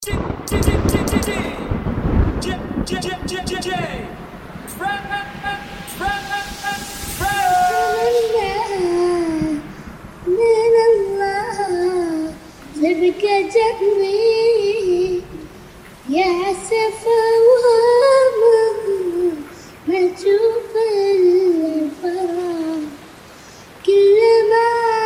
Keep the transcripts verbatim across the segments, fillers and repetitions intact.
تبقى جنبي يا عسفة وما ما تشوف الفرح كل ما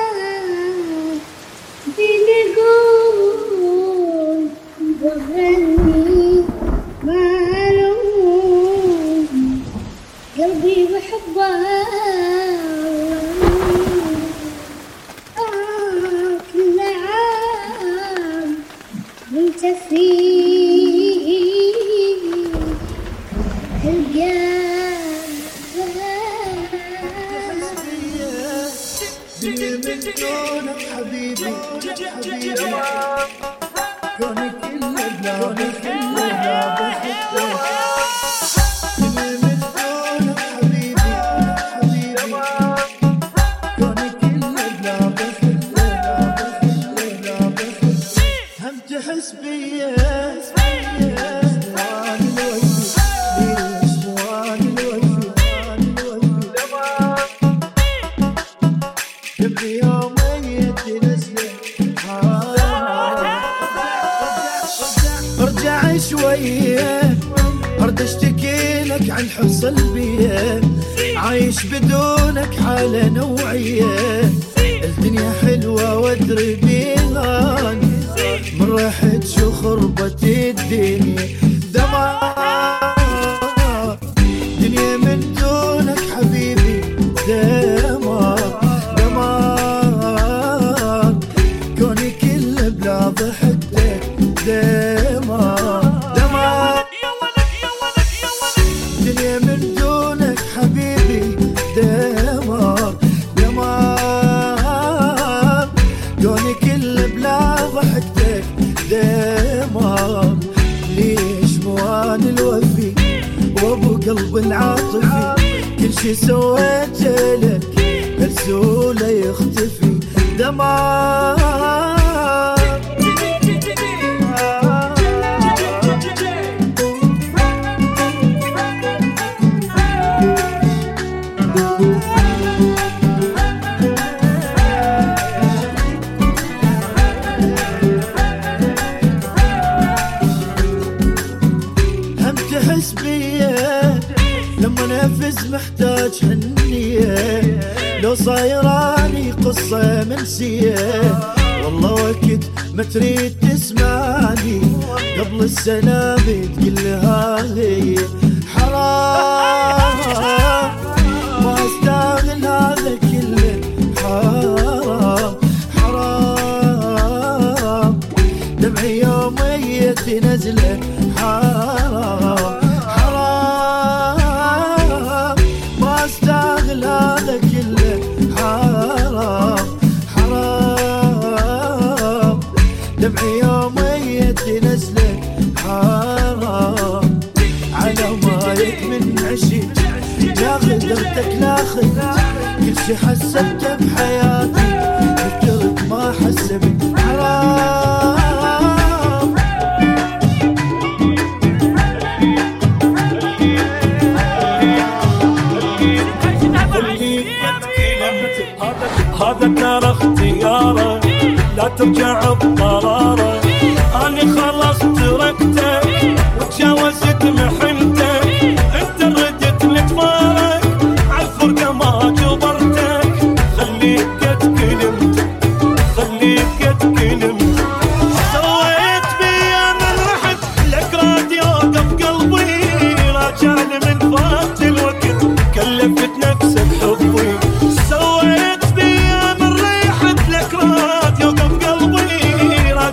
بنقول بغني ما ألوم قلبي بحبها انت فيه دنيا من دونك حبيبي حبيبي كوني كل بلادي كل بلادي دنيا من دونك حبيبي حبيبي كوني كل بلادي كل بلادي هم تحس بيا ارجع شوية ارد اشتكي لك عن حصل بيه عايش بدونك حالة نوعية الدنيا حلوة وادري بيها من رحت شو خربت الدنيا دمار دنيا من دونك حبيبي دمار دمار كوني كل بلا ضحكتك دمار دمار دنيا من دونك حبيبي دمار دمار كوني كل بلا ضحكتك دمار ليش مو انا الوفي وابو قلب العاطفي كل شي سويته لك هالسهولة يختفي دمار تحس بيا لما نفس محتاج هنية لو صايراني قصة منسية والله وقت ما تريد تسمعني قبل السلام تقلها هي حرام ما استاهل هذا كله حرام حرام دمعي يومية نزله حرام حرام ما استاهل هذا كله حرام حرام دمعي يومية نزلك حرام على مايك من عشق لا خدرتك لا خدرت كل شي حسبته بحياتي فكرت ما حسبت حرام هذا ترى اختياره لا ترجع بقراره أنا خلاص تركتك وتجاوزت محنتك انت ردت لتفارق عالفرقة ما جبرتك خليك قد كلمت خليك قد كلمت سويت بيا من رحت لك راديو قف قلبي راجعني من فات الوقت كلفت نفسك حبي سويت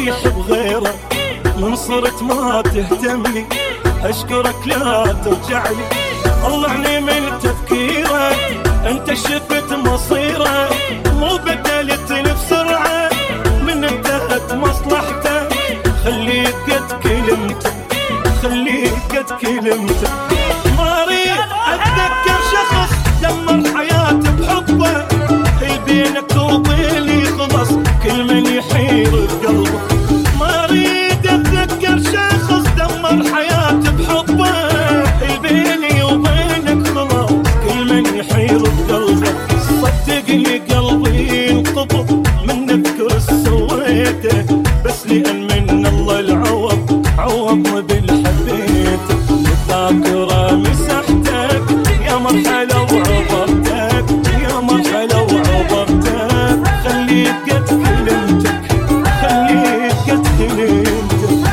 اطيح بغيره من صرت ما تهتملي اشكرك لا ترجع لي طلعني من تفكيرك انت شفت مصيرك مو بدلتني بسرعه من انتهت مصلحتك خليك قد كلمتك خليك قد كلمتك ما اريد اتذكر شخص دمر حياتي بحبه بينك وبيني خلص كل من يحير بقلبه ما اريد اتذكر شخص دمر حياتي بحبه بيني وبينك خلاص كل من يحير بقلبه صدقني قلبي ينقبض من نذكر سويته بس لان من الله العوض عوضني بالحبيته الذاكره مسحتك يا مرحله وعبرتك يا مرحله وعبرتك خليك قد كلمتك خليك قد كلمتك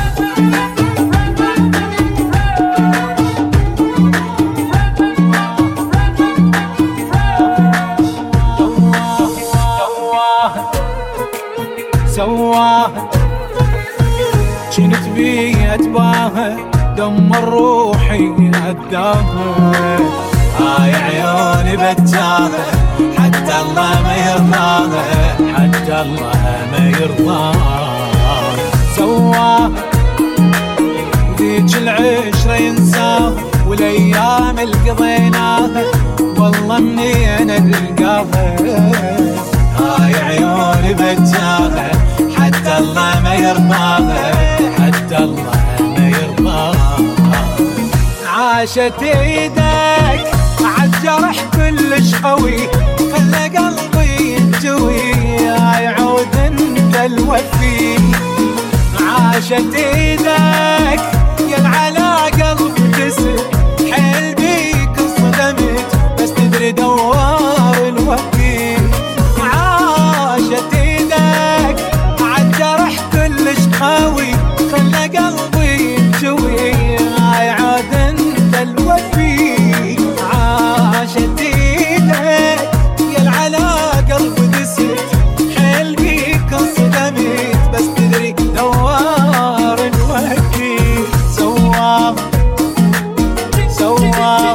سواها جنت بي اتباها دمر روحي اداها هاي عيوني بتاها حتى الله ما يرضاها حتى الله ما يرضاها سواها ذيك العشرة ينساها والايام اللي قضيناها والله منين القاها هاي عيوني بتاها حتى الله ما يرضاها حتى الله ما يرضاها عاشت ايدك عالجرح كلش قوي خلى قلبي ينجوي يعود انت الوفي عاشت ايدك يا على قلبي تسر حيل بيك صدمت بس تدري دوار الوفي عاشت ايدك عالجرح كلش قوي خلى قلبي ينجوي يعود انت الوفي عاشت ايدك يا على قلبي دست حيل بيك انصدمت بس تدري دوار الوفي سواها سواها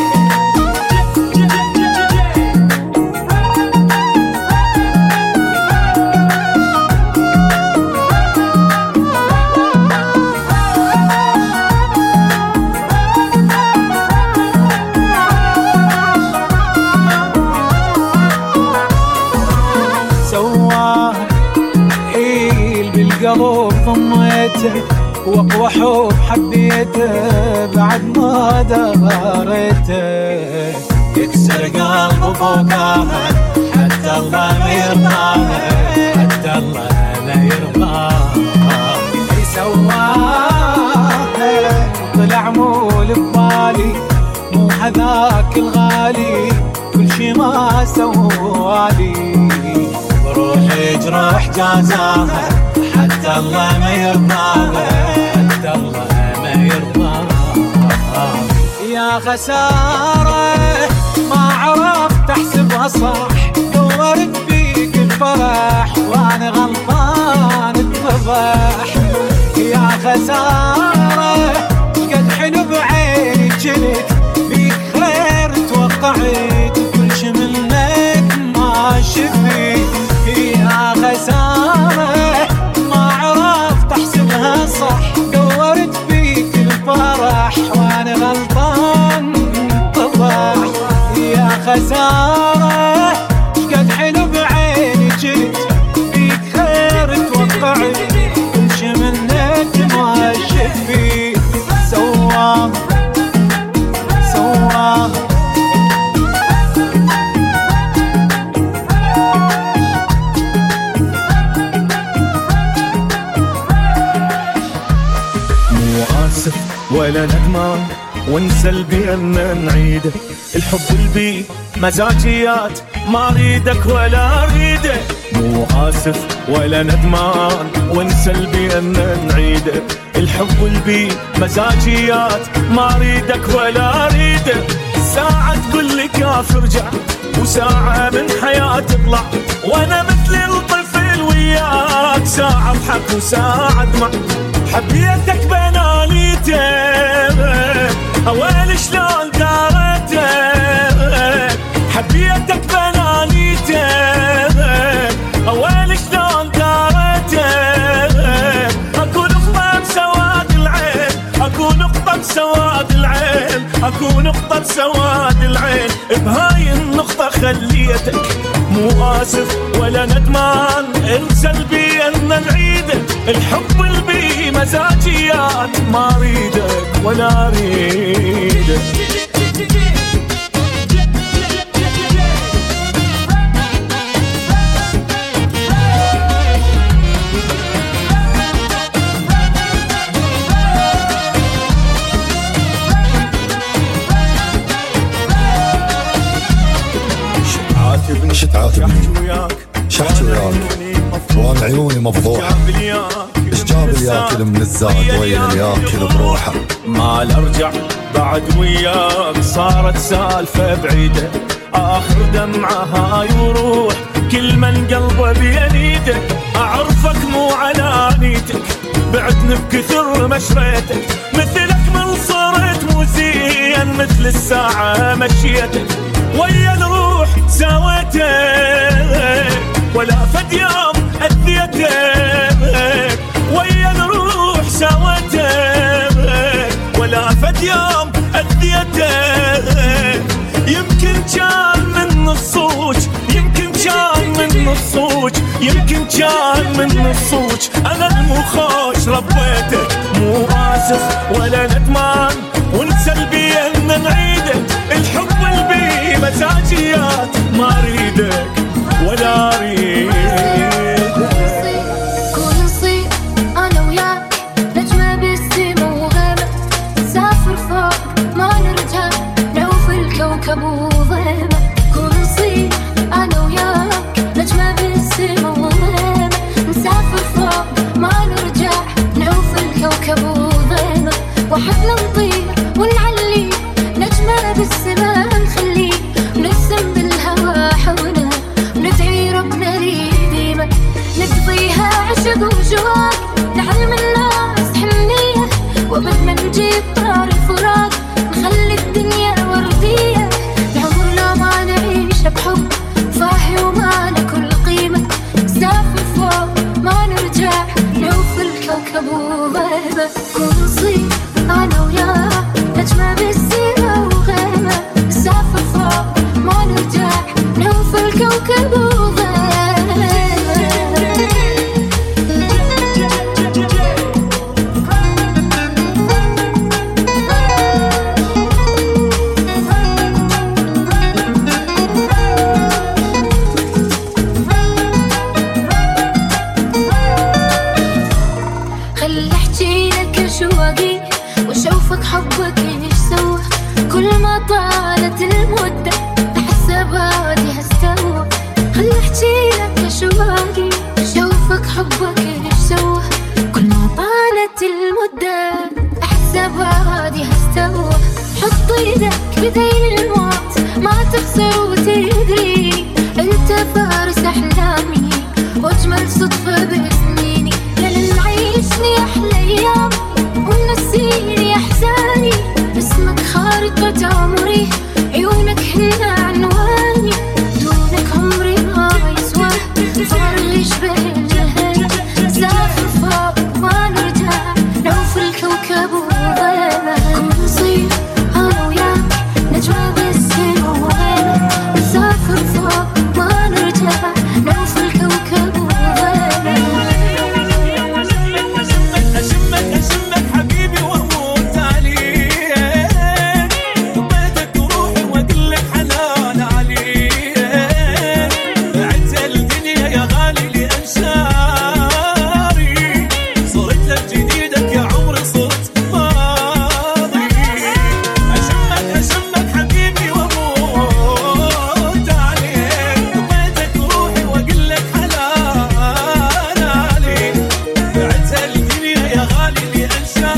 بالقلب ضميته واقوى حب حبيته بعد ما داريته يكسر قلب فوقاها حتى الله ما يرضاها حتى الله ما يرضاها سواها طلع مول ببالي مو هذاك الغالي كل شي ما سوالي روحي جروح جازاها حتى الله ما يرضاها حتى الله ما يرضاها يا خسارة ما عرفت احسبها صح دورت بيك الفرح وانا غلطان اتضح يا خسارة شقد حلو بعيني جنت بيك خير توقعت كل شي منك ما شفيت يا خسارة ما عرفت احسبها صح دورت بيك الفرح وانا غلطان اتضح يا خسارة شقد حلو بعيني جيت بيك خير توقعت كل شي منك ما شفيت سواها سواها ولا ندمان ونسى البيئة نعيده الحب البي مزاجيات ما اريدك ولا اريده مو اسف ولا ندمان ونسى البيئة نعيده الحب البي مزاجيات ما اريدك ولا اريده ساعة تقول لي كاف ارجع وساعة من حياتي اطلع وانا مثل الطفل وياك ساعة اضحك وساعة دمع. حبيتك بنانيتك اويل شلون دارتك. حبيتك بنانيتك اويل شلون دارتك. اكو نقطة بسواد العين، اكو نقطة بسواد العين، اكو نقطة بسواد العين. بهاي النقطة خليتك مو آسف ولا ندمان. انسى البي ان نعيده، الحب البي مزاجيات ما اريدك ولا اريدك. شت عاتبني شحت وياك وانا عيوني مفضوحة. ايش جاب الياكل من الزاد ويا الياكل بروحه. ما ارجع بعد وياك صارت سالفة بعيدة. اخر دمعة هاي وروح كل من قلبه بيدك. اعرفك مو على نيتك بعدني بكثر مشريتك. مثلك من صرت مو زين مثل الساعة مشيتك. ويا الروح سويتك ولا فد يوم أذيتك. ويا الروح سويتك ولا فد يوم أذيتك. يمكن كان من الصوج، يمكن كان من الصوج، يمكن كان من الصوج. أنا المخوش ربيتك مو آسف ولا ندمان. ونسى البي أن نعيدك، الحب البي مزاجيات ما أريدك ولا أريدك. كون نصيب أنا وياك نجمة بالسما وغابة. نسافر فوق ما نرجع نعوف الكوكب وظلمة. كون نصيب أنا وياك نجمة بالسما وغابة. نسافر فوق ما نرجع نعوف الكوكب وظلمة. وحدنا نطير ونعلي نجمة بالسما نخليه. نرسم بالهوا حولنا ندعي ربنا لي ديما. نقضيها عشق وجوار نعلم الناس حنية. وبد ما نجيب طار الفراق نخلي الدنيا وردية. بعمرنا ما نعيش بحب فاحي وما نكل قيمة. نسافر فوق ما نرجع نعوف الكوكب وظلمة. كون نصيب أنا وياك نجمة بالسما وغيمة. نسافر فوق ما نرجع نعوف الكوكب وظلمة. خلي احكي لك اشواقي واشوفك حبك ايش سوى. كل ما طالت المدة احس بادي هستوى. خلي احكي لك اشواقي واشوفك حبك ايش سوى. كل ما طالت المدة احس بادي هستوى. حط ايدك بذيل الموت ما تخسر وتدري. انت فارس احلامي واجمل صدفة بسنيني. يا نعيشني احلى ايام ونسيني احزاني. اسمك خارطة عمري، عيونك هن عنواني. دونك عمري ما يسوى، فارغ يشبه الجهل. نسافر فوق ما نرجع نعوف الكوكب وظلمة. كون نصيب أنا وياك نجمة بالسما وغيمة. نسافر فوق ما نرجع نعوف الكوكب وظلمة. أشمك أشمك حبيبي وأموت عليك. ضبيتك روحي وأقول لك حلال عليك. بعت الدنيا يا غالي لأنشاري. صرت لك جديدك يا عمري صرت ماضي. أشمك أشمك حبيبي وأموت عليك. ضبيتك روحي وأقول لك حلال عليك. بعت الدنيا يا غالي لأنشاري.